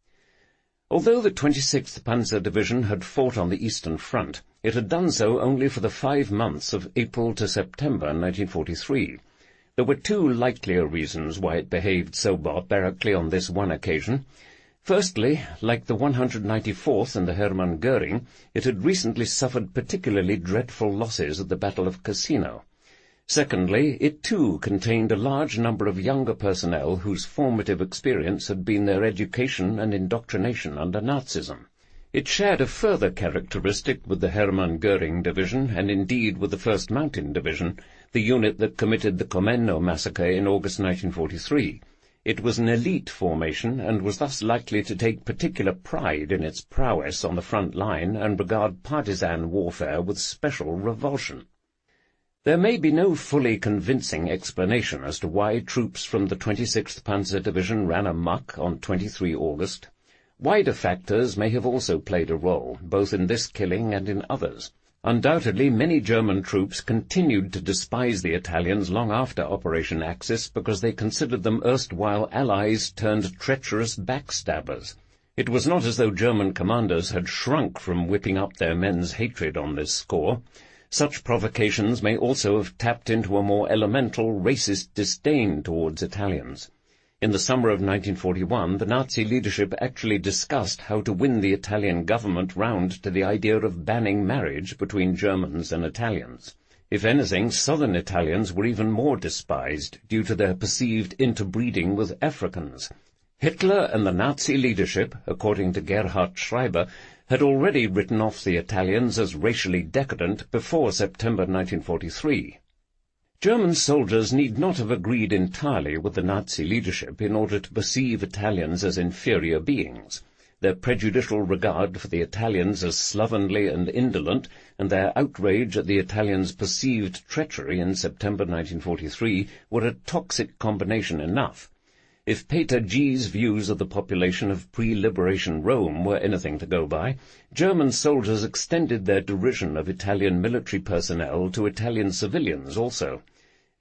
Speaker 1: Although the twenty-sixth Panzer Division had fought on the Eastern Front, it had done so only for the five months of April to September nineteen forty-three. There were two likelier reasons why it behaved so barbarically on this one occasion. Firstly, like the one hundred ninety-fourth and the Hermann Göring, it had recently suffered particularly dreadful losses at the Battle of Cassino. Secondly, it too contained a large number of younger personnel whose formative experience had been their education and indoctrination under Nazism. It shared a further characteristic with the Hermann Göring Division, and indeed with the first Mountain Division, the unit that committed the Comeno massacre in August nineteen forty-three. It was an elite formation, and was thus likely to take particular pride in its prowess on the front line and regard partisan warfare with special revulsion. There may be no fully convincing explanation as to why troops from the twenty-sixth Panzer Division ran amok on the twenty-third of August. Wider factors may have also played a role, both in this killing and in others. Undoubtedly, many German troops continued to despise the Italians long after Operation Axis because they considered them erstwhile allies turned treacherous backstabbers. It was not as though German commanders had shrunk from whipping up their men's hatred on this score. Such provocations may also have tapped into a more elemental racist disdain towards Italians. In the summer of nineteen forty-one, the Nazi leadership actually discussed how to win the Italian government round to the idea of banning marriage between Germans and Italians. If anything, southern Italians were even more despised due to their perceived interbreeding with Africans. Hitler and the Nazi leadership, according to Gerhard Schreiber, had already written off the Italians as racially decadent before September nineteen forty-three. German soldiers need not have agreed entirely with the Nazi leadership in order to perceive Italians as inferior beings. Their prejudicial regard for the Italians as slovenly and indolent, and their outrage at the Italians' perceived treachery in September nineteen forty-three were a toxic combination enough. If Peter G's views of the population of pre-liberation Rome were anything to go by, German soldiers extended their derision of Italian military personnel to Italian civilians also.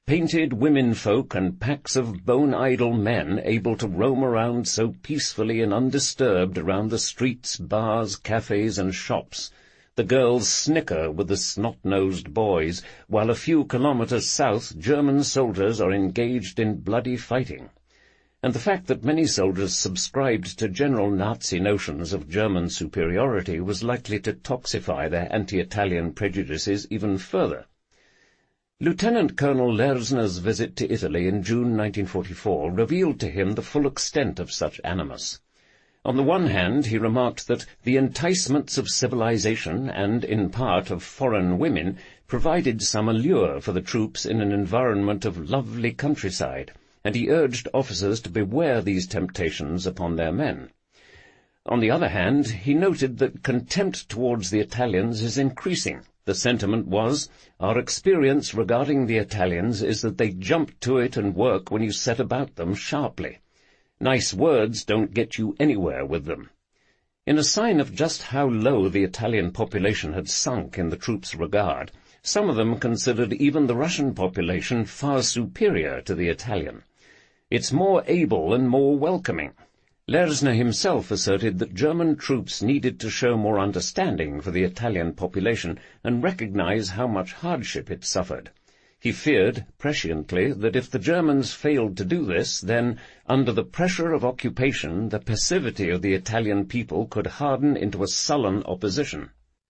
Speaker 1: painted womenfolk and packs of bone-idle men able to roam around so peacefully and undisturbed around the streets, bars, cafes, and shops. The girls snicker with the snot-nosed boys, while a few kilometers south German soldiers are engaged in bloody fighting. And the fact that many soldiers subscribed to general Nazi notions of German superiority was likely to toxify their anti-Italian prejudices even further. Lieutenant Colonel Lersner's visit to Italy in June nineteen forty-four revealed to him the full extent of such animus. On the one hand, he remarked that the enticements of civilization and, in part, of foreign women provided some allure for the troops in an environment of lovely countryside, and he urged officers to beware these temptations upon their men. On the other hand, he noted that contempt towards the Italians is increasing. The sentiment was, "Our experience regarding the Italians is that they jump to it and work when you set about them sharply. Nice words don't get you anywhere with them." In a sign of just how low the Italian population had sunk in the troops' regard, some of them considered even the Russian population far superior to the Italian. "It's more able and more welcoming." Lersner himself asserted that German troops needed to show more understanding for the Italian population and recognize how much hardship it suffered. He feared, presciently, that if the Germans failed to do this, then, under the pressure of occupation, the passivity of the Italian people could harden into a sullen opposition.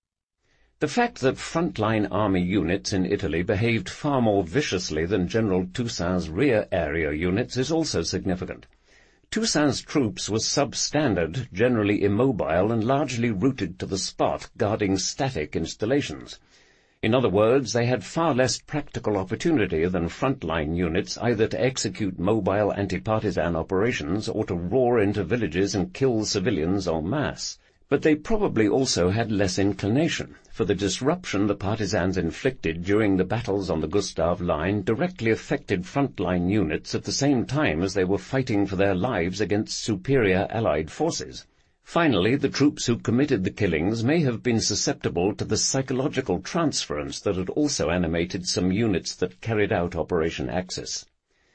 Speaker 1: The fact that front-line army units in Italy behaved far more viciously than General Toussaint's rear area units is also significant. Toussaint's troops were substandard, generally immobile, and largely rooted to the spot, guarding static installations. In other words, they had far less practical opportunity than front-line units either to execute mobile anti-partisan operations or to roar into villages and kill civilians en masse. But they probably also had less inclination, for the disruption the partisans inflicted during the battles on the Gustav Line directly affected front-line units at the same time as they were fighting for their lives against superior Allied forces. Finally, the troops who committed the killings may have been susceptible to the psychological transference that had also animated some units that carried out Operation Axis.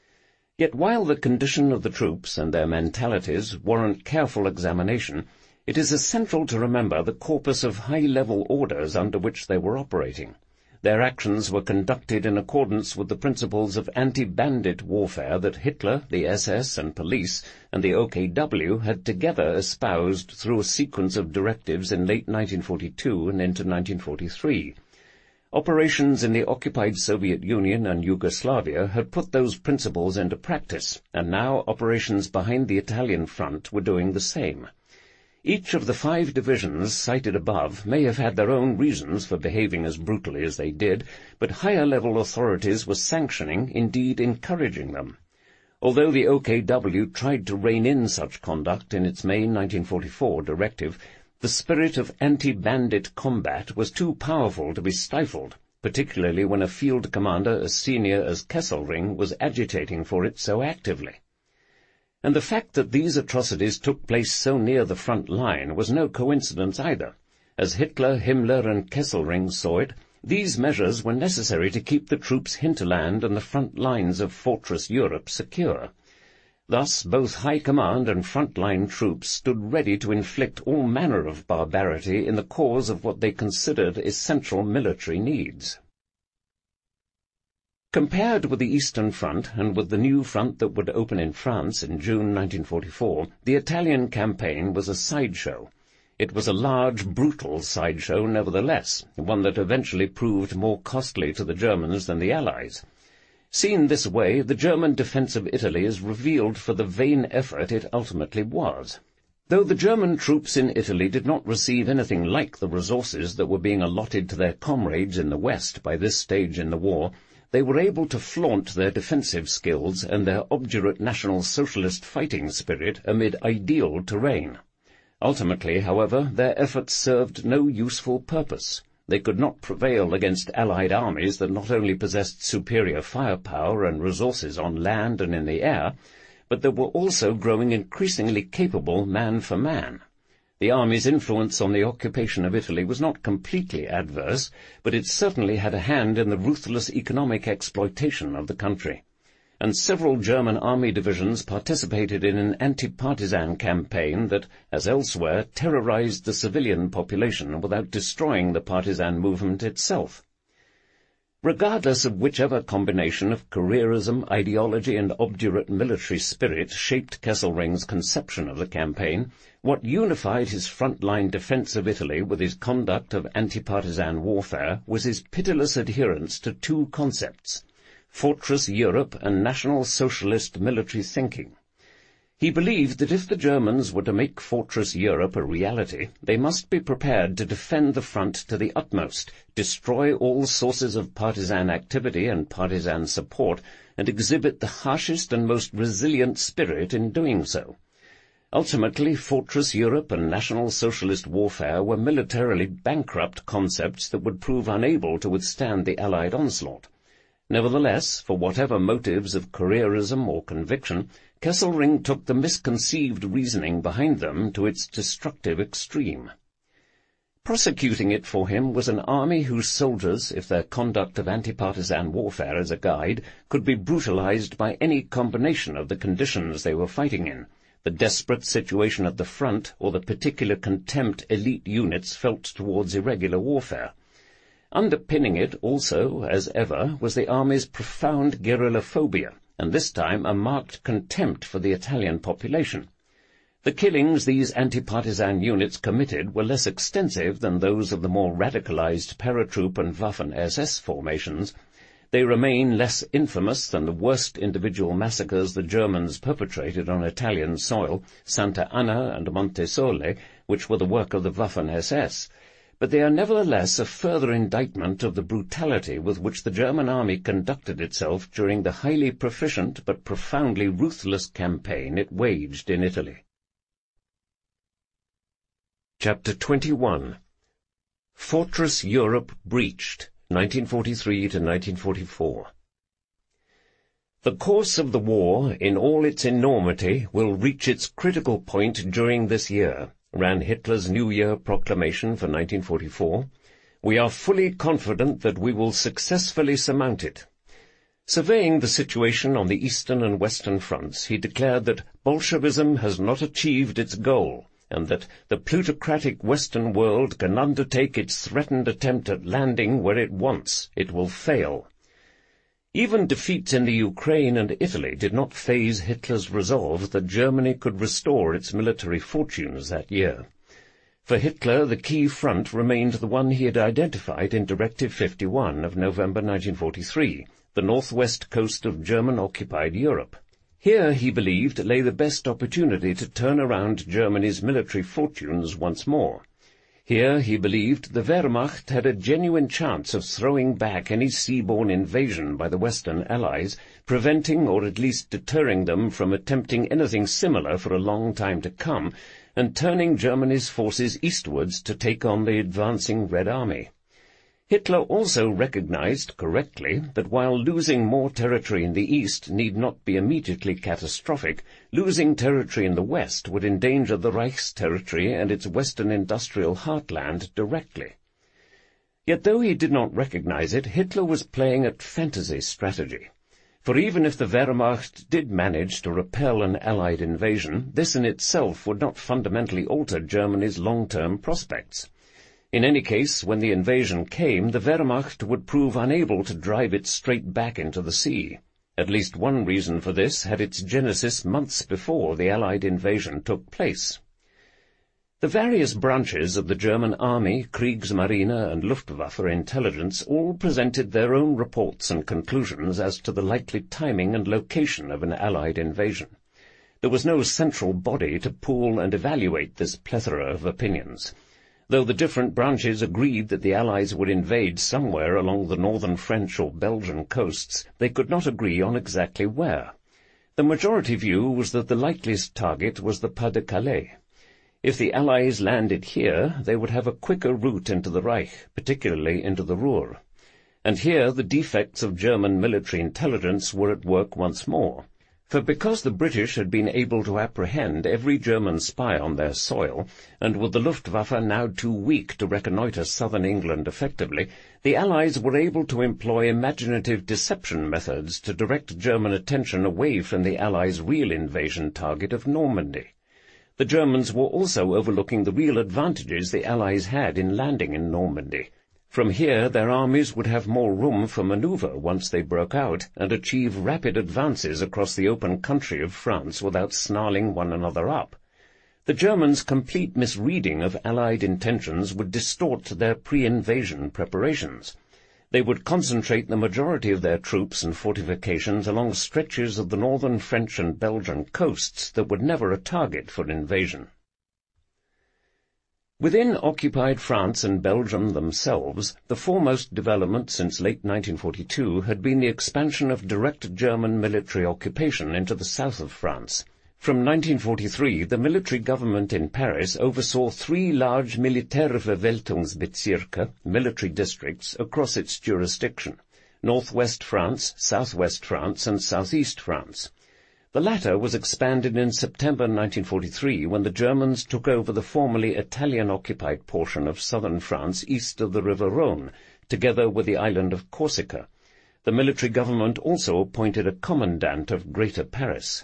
Speaker 1: Yet while the condition of the troops and their mentalities warrant careful examination, it is essential to remember the corpus of high-level orders under which they were operating. Their actions were conducted in accordance with the principles of anti-bandit warfare that Hitler, the S S and police, and the O K W had together espoused through a sequence of directives in late nineteen forty-two and into nineteen forty-three. Operations in the occupied Soviet Union and Yugoslavia had put those principles into practice, and now operations behind the Italian front were doing the same. Each of the five divisions cited above may have had their own reasons for behaving as brutally as they did, but higher-level authorities were sanctioning, indeed encouraging them. Although the O K W tried to rein in such conduct in its May nineteen forty-four directive, the spirit of anti-bandit combat was too powerful to be stifled, particularly when a field commander as senior as Kesselring was agitating for it so actively. And the fact that these atrocities took place so near the front line was no coincidence either. As Hitler, Himmler, and Kesselring saw it, these measures were necessary to keep the troops' hinterland and the front lines of Fortress Europe secure. Thus, both High Command and front-line troops stood ready to inflict all manner of barbarity in the cause of what they considered essential military needs. Compared with the Eastern Front, and with the new front that would open in France in June nineteen forty-four, the Italian campaign was a sideshow. It was a large, brutal sideshow nevertheless, one that eventually proved more costly to the Germans than the Allies. Seen this way, the German defence of Italy is revealed for the vain effort it ultimately was. Though the German troops in Italy did not receive anything like the resources that were being allotted to their comrades in the West by this stage in the war, they were able to flaunt their defensive skills and their obdurate National Socialist fighting spirit amid ideal terrain. Ultimately, however, their efforts served no useful purpose. They could not prevail against Allied armies that not only possessed superior firepower and resources on land and in the air, but that were also growing increasingly capable man for man. The army's influence on the occupation of Italy was not completely adverse, but it certainly had a hand in the ruthless economic exploitation of the country. And several German army divisions participated in an anti-partisan campaign that, as elsewhere, terrorized the civilian population without destroying the partisan movement itself. Regardless of whichever combination of careerism, ideology, and obdurate military spirit shaped Kesselring's conception of the campaign, what unified his front-line defense of Italy with his conduct of anti-partisan warfare was his pitiless adherence to two concepts: Fortress Europe and National Socialist military thinking. He believed that if the Germans were to make Fortress Europe a reality, they must be prepared to defend the front to the utmost, destroy all sources of partisan activity and partisan support, and exhibit the harshest and most resilient spirit in doing so. Ultimately, Fortress Europe and National Socialist warfare were militarily bankrupt concepts that would prove unable to withstand the Allied onslaught. Nevertheless, for whatever motives of careerism or conviction, Kesselring took the misconceived reasoning behind them to its destructive extreme. Prosecuting it for him was an army whose soldiers, if their conduct of anti-partisan warfare is a guide, could be brutalized by any combination of the conditions they were fighting in, the desperate situation at the front or the particular contempt elite units felt towards irregular warfare. Underpinning it also, as ever, was the army's profound guerrilla phobia, and this time a marked contempt for the Italian population. The killings these anti-partisan units committed were less extensive than those of the more radicalized paratroop and Waffen-S S formations. They remain less infamous than the worst individual massacres the Germans perpetrated on Italian soil, Santa Anna and Montesole, which were the work of the Waffen-S S. But they are nevertheless a further indictment of the brutality with which the German army conducted itself during the highly proficient but profoundly ruthless campaign it waged in Italy. Chapter twenty-one. Fortress Europe breached, nineteen forty-three to nineteen forty-four. The course of the war, in all its enormity, will reach its critical point during this year, ran Hitler's New Year proclamation for nineteen forty-four. We are fully confident that we will successfully surmount it. Surveying the situation on the eastern and western fronts, he declared that Bolshevism has not achieved its goal, and that the plutocratic Western world can undertake its threatened attempt at landing where it wants. It will fail. Even defeats in the Ukraine and Italy did not faze Hitler's resolve that Germany could restore its military fortunes that year. For Hitler, the key front remained the one he had identified in Directive fifty-one of November nineteen forty-three, the northwest coast of German-occupied Europe. Here, he believed, lay the best opportunity to turn around Germany's military fortunes once more. Here, he believed, the Wehrmacht had a genuine chance of throwing back any seaborne invasion by the Western Allies, preventing or at least deterring them from attempting anything similar for a long time to come, and turning Germany's forces eastwards to take on the advancing Red Army. Hitler also recognized, correctly, that while losing more territory in the east need not be immediately catastrophic, losing territory in the west would endanger the Reich's territory and its western industrial heartland directly. Yet though he did not recognize it, Hitler was playing at fantasy strategy. For even if the Wehrmacht did manage to repel an Allied invasion, this in itself would not fundamentally alter Germany's long-term prospects. In any case, when the invasion came, the Wehrmacht would prove unable to drive it straight back into the sea. At least one reason for this had its genesis months before the Allied invasion took place. The various branches of the German Army, Kriegsmarine and Luftwaffe intelligence all presented their own reports and conclusions as to the likely timing and location of an Allied invasion. There was no central body to pool and evaluate this plethora of opinions. Though the different branches agreed that the Allies would invade somewhere along the northern French or Belgian coasts, they could not agree on exactly where. The majority view was that the likeliest target was the Pas-de-Calais. If the Allies landed here, they would have a quicker route into the Reich, particularly into the Ruhr. And here the defects of German military intelligence were at work once more. For because the British had been able to apprehend every German spy on their soil, and with the Luftwaffe now too weak to reconnoitre southern England effectively, the Allies were able to employ imaginative deception methods to direct German attention away from the Allies' real invasion target of Normandy. The Germans were also overlooking the real advantages the Allies had in landing in Normandy. From here their armies would have more room for manoeuvre once they broke out, and achieve rapid advances across the open country of France without snarling one another up. The Germans' complete misreading of Allied intentions would distort their pre-invasion preparations. They would concentrate the majority of their troops and fortifications along stretches of the northern French and Belgian coasts that were never a target for invasion. Within occupied France and Belgium themselves, the foremost development since late nineteen forty-two had been the expansion of direct German military occupation into the south of France. From nineteen forty-three, the military government in Paris oversaw three large Militärverwaltungsbezirke, military districts, across its jurisdiction: northwest France, southwest France, and southeast France. The latter was expanded in September nineteen forty-three when the Germans took over the formerly Italian-occupied portion of southern France east of the River Rhône, together with the island of Corsica. The military government also appointed a commandant of Greater Paris.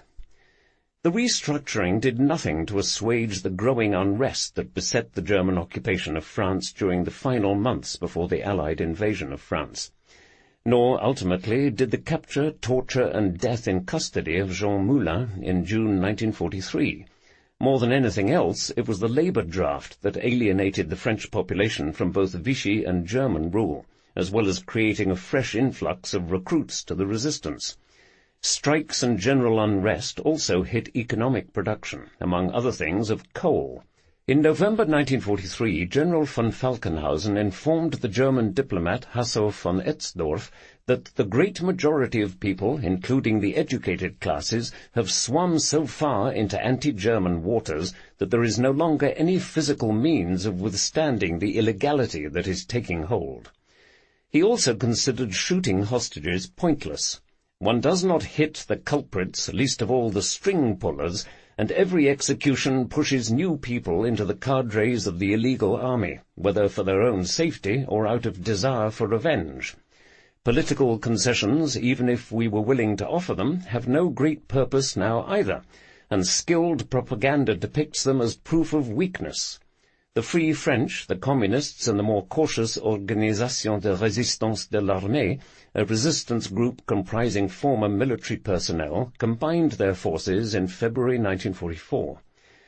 Speaker 1: The restructuring did nothing to assuage the growing unrest that beset the German occupation of France during the final months before the Allied invasion of France. Nor, ultimately, did the capture, torture, and death in custody of Jean Moulin in June nineteen forty-three. More than anything else, it was the labour draft that alienated the French population from both Vichy and German rule, as well as creating a fresh influx of recruits to the resistance. Strikes and general unrest also hit economic production, among other things, of coal. In November nineteen forty-three, General von Falkenhausen informed the German diplomat Hasso von Etzdorf that the great majority of people, including the educated classes, have swum so far into anti-German waters that there is no longer any physical means of withstanding the illegality that is taking hold. He also considered shooting hostages pointless. One does not hit the culprits, least of all the string-pullers, and every execution pushes new people into the cadres of the illegal army, whether for their own safety or out of desire for revenge. Political concessions, even if we were willing to offer them, have no great purpose now either, and skilled propaganda depicts them as proof of weakness. The Free French, the Communists, and the more cautious Organisation de Résistance de l'Armée, a resistance group comprising former military personnel, combined their forces in February nineteen forty-four.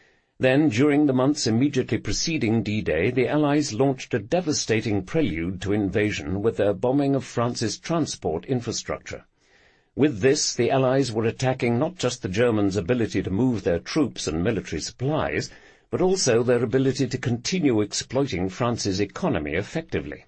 Speaker 1: Then, during the months immediately preceding D-Day, the Allies launched a devastating prelude to invasion with their bombing of France's transport infrastructure. With this, the Allies were attacking not just the Germans' ability to move their troops and military supplies, but also their ability to continue exploiting France's economy effectively.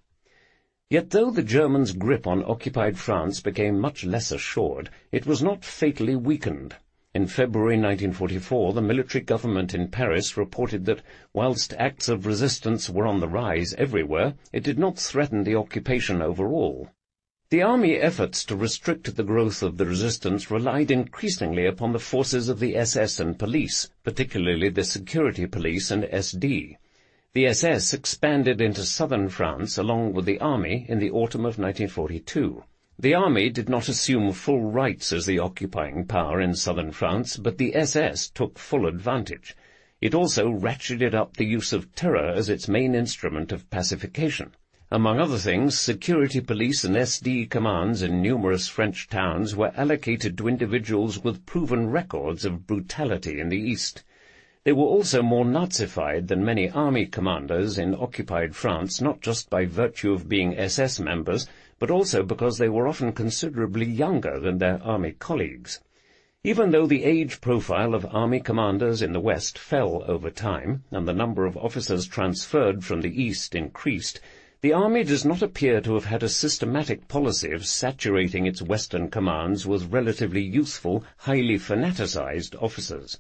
Speaker 1: Yet though the Germans' grip on occupied France became much less assured, it was not fatally weakened. In February nineteen forty-four, the military government in Paris reported that, whilst acts of resistance were on the rise everywhere, it did not threaten the occupation overall. The army efforts to restrict the growth of the resistance relied increasingly upon the forces of the S S and police, particularly the security police and S D. The S S expanded into southern France along with the army in the autumn of nineteen forty-two. The army did not assume full rights as the occupying power in southern France, but the S S took full advantage. It also ratcheted up the use of terror as its main instrument of pacification. Among other things, security police and S D commands in numerous French towns were allocated to individuals with proven records of brutality in the East. They were also more Nazified than many army commanders in occupied France, not just by virtue of being S S members, but also because they were often considerably younger than their army colleagues. Even though the age profile of army commanders in the West fell over time, and the number of officers transferred from the East increased, the army does not appear to have had a systematic policy of saturating its Western commands with relatively youthful, highly fanaticized officers.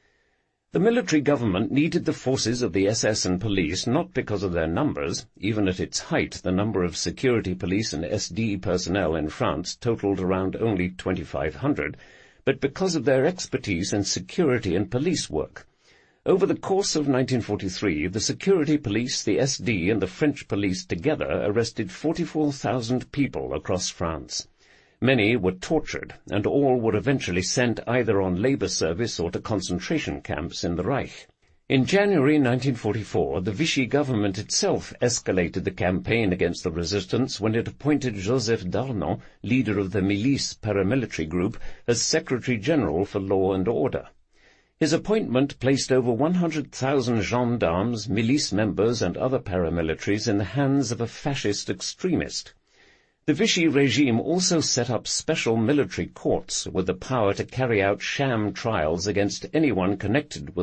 Speaker 1: The military government needed the forces of the S S and police not because of their numbers. Even at its height, the number of security police and S D personnel in France totaled around only twenty-five hundred, but because of their expertise in security and police work. Over the course of nineteen forty-three, the security police, the S D, and the French police together arrested forty-four thousand people across France. Many were tortured, and all were eventually sent either on labor service or to concentration camps in the Reich. In January nineteen forty-four, the Vichy government itself escalated the campaign against the resistance when it appointed Joseph Darlan, leader of the Milice paramilitary group, as Secretary-General for Law and Order. His appointment placed over one hundred thousand gendarmes, milice members, and other paramilitaries in the hands of a fascist extremist. The Vichy regime also set up special military courts with the power to carry out sham trials against anyone connected with